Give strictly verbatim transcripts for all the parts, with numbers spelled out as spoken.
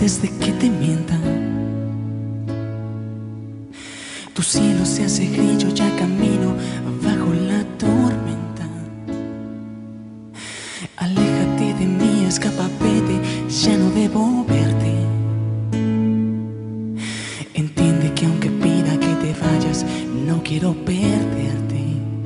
antes de que te mientan. Tu cielo se hace grillo, ya camino bajo la tormenta. Aléjate de mí, escapa, vete, ya no debo verte. Entiende que aunque pida que te vayas, no quiero perderte.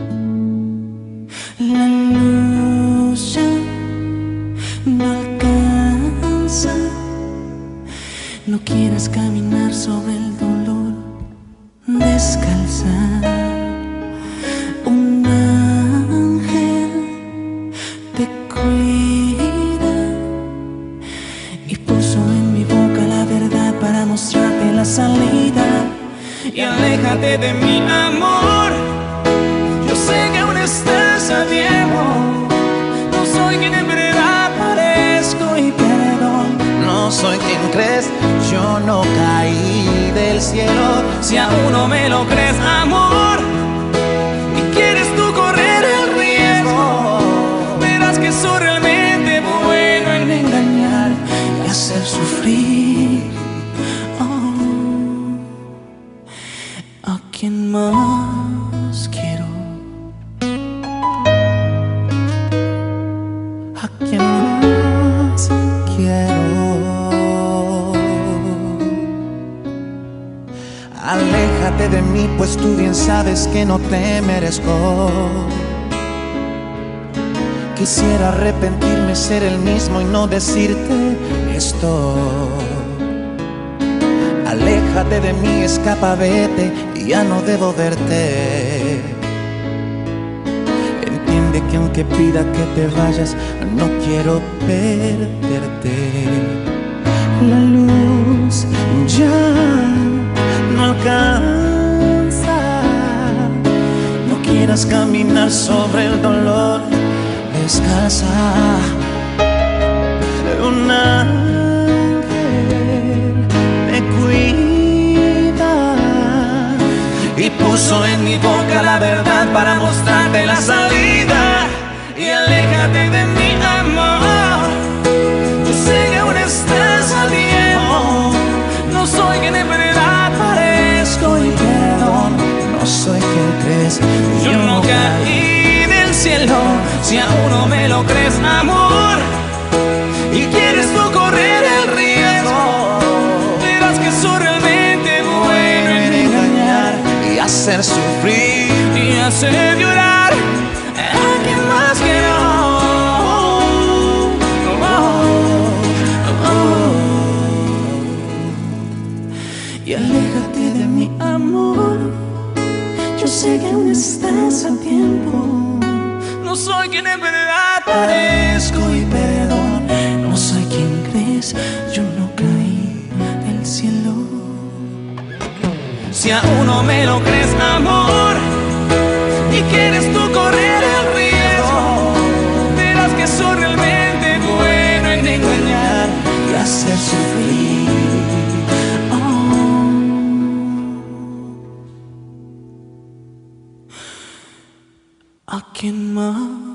La luz ya no alcanza. No quieras caminar sobre el dolor descalza. Un ángel te cuida y puso en mi boca la verdad para mostrarte la salida. Y aléjate de mi amor, yo sé que aún estás a tiempo. No soy quien en verdad parezco y perdón. No soy quien crees, yo no caí del cielo. Si aún no me lo crees, amor, y quieres tú correr el riesgo, verás que soy realmente bueno en engañar y hacer sufrir. Oh, ¿a quién más quiero? ¿A quién más quiero? Aléjate de mí, pues tú bien sabes que no te merezco. Quisiera arrepentirme, ser el mismo y no decirte esto. Aléjate de mí, escapa, vete, ya no debo verte. Entiende que aunque pida que te vayas, no quiero perderte. La luz ya no alcanza. No quieras caminar sobre el dolor descalza. Un ángel me cuida y puso en mi boca la verdad para mostrarte la salida. Y aléjate de mi amor, yo sé que aún estás a tiempo. No soy quien en verdad parezco y perdón. No soy quien crees, yo no caí del cielo. Si aún no me lo crees, amor, y quieres tú correr el riesgo, verás que soy realmente bueno en engañar y hacer sufrir y hacer llorar. ¿A quién más quiero? Oh, oh, oh. Y aléjate de mi amor, yo sé que aún estás a tiempo. No soy quien en verdad parezco y perdón. No soy quien crees, yo no caí del cielo. Si aún no me lo crees, amor, y quieres tú correr el riesgo, verás que soy realmente bueno en engañar y hacer sufrir. Oh. ¿A quién más